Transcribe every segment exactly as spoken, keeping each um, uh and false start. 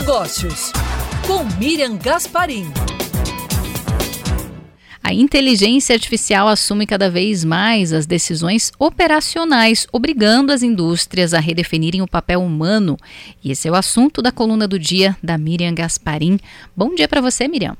Negócios, com Miriam Gasparim. A inteligência artificial assume cada vez mais as decisões operacionais, obrigando as indústrias a redefinirem o papel humano. E esse é o assunto da coluna do dia da Miriam Gasparim. Bom dia para você, Miriam.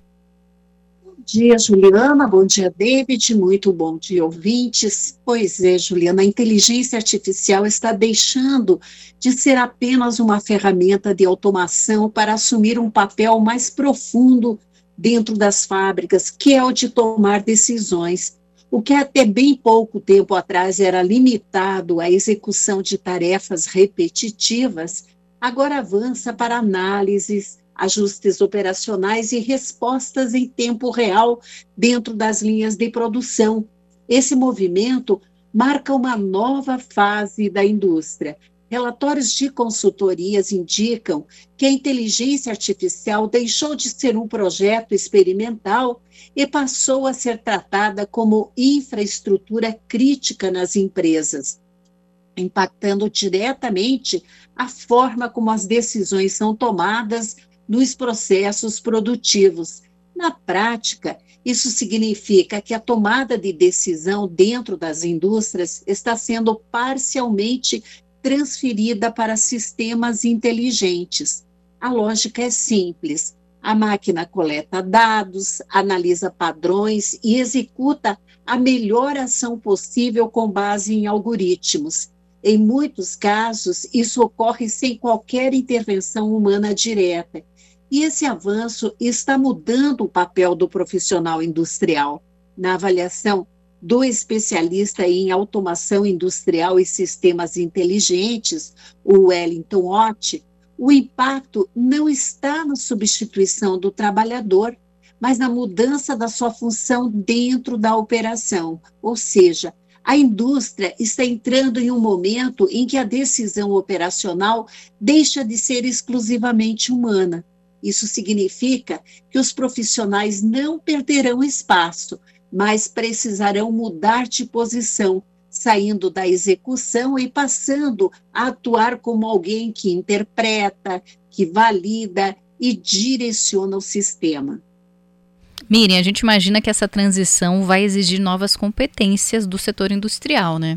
Bom dia, Juliana. Bom dia, David. Muito bom dia, ouvintes. Pois é, Juliana, a inteligência artificial está deixando de ser apenas uma ferramenta de automação para assumir um papel mais profundo dentro das fábricas, que é o de tomar decisões. O que até bem pouco tempo atrás era limitado à execução de tarefas repetitivas, agora avança para análises, ajustes operacionais e respostas em tempo real dentro das linhas de produção. Esse movimento marca uma nova fase da indústria. Relatórios de consultorias indicam que a inteligência artificial deixou de ser um projeto experimental e passou a ser tratada como infraestrutura crítica nas empresas, impactando diretamente a forma como as decisões são tomadas nos processos produtivos. Na prática, isso significa que a tomada de decisão dentro das indústrias está sendo parcialmente transferida para sistemas inteligentes. A lógica é simples. A máquina coleta dados, analisa padrões e executa a melhor ação possível com base em algoritmos. Em muitos casos, isso ocorre sem qualquer intervenção humana direta. E esse avanço está mudando o papel do profissional industrial. Na avaliação do especialista em automação industrial e sistemas inteligentes, o Wellington Ott, o impacto não está na substituição do trabalhador, mas na mudança da sua função dentro da operação. Ou seja, a indústria está entrando em um momento em que a decisão operacional deixa de ser exclusivamente humana. Isso significa que os profissionais não perderão espaço, mas precisarão mudar de posição, saindo da execução e passando a atuar como alguém que interpreta, que valida e direciona o sistema. Miriam, a gente imagina que essa transição vai exigir novas competências do setor industrial, né?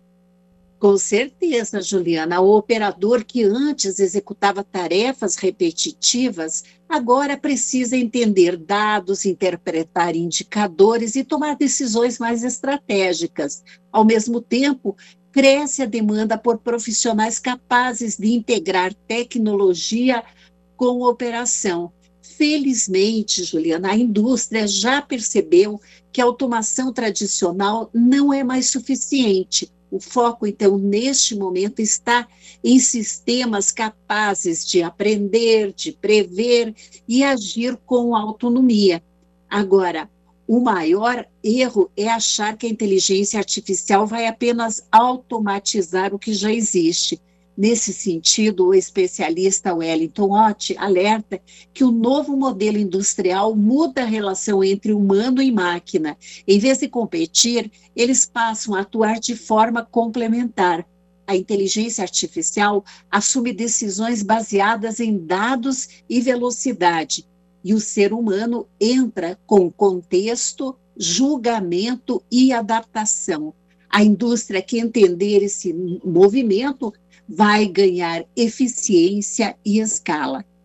Com certeza, Juliana. O operador que antes executava tarefas repetitivas, agora precisa entender dados, interpretar indicadores e tomar decisões mais estratégicas. Ao mesmo tempo, cresce a demanda por profissionais capazes de integrar tecnologia com operação. Felizmente, Juliana, a indústria já percebeu que a automação tradicional não é mais suficiente. O foco, então, neste momento está em sistemas capazes de aprender, de prever e agir com autonomia. Agora, o maior erro é achar que a inteligência artificial vai apenas automatizar o que já existe. Nesse sentido, o especialista Wellington Ott alerta que o novo modelo industrial muda a relação entre humano e máquina. Em vez de competir, eles passam a atuar de forma complementar. A inteligência artificial assume decisões baseadas em dados e velocidade, e o ser humano entra com contexto, julgamento e adaptação. A indústria que entender esse movimento vai ganhar eficiência e escala.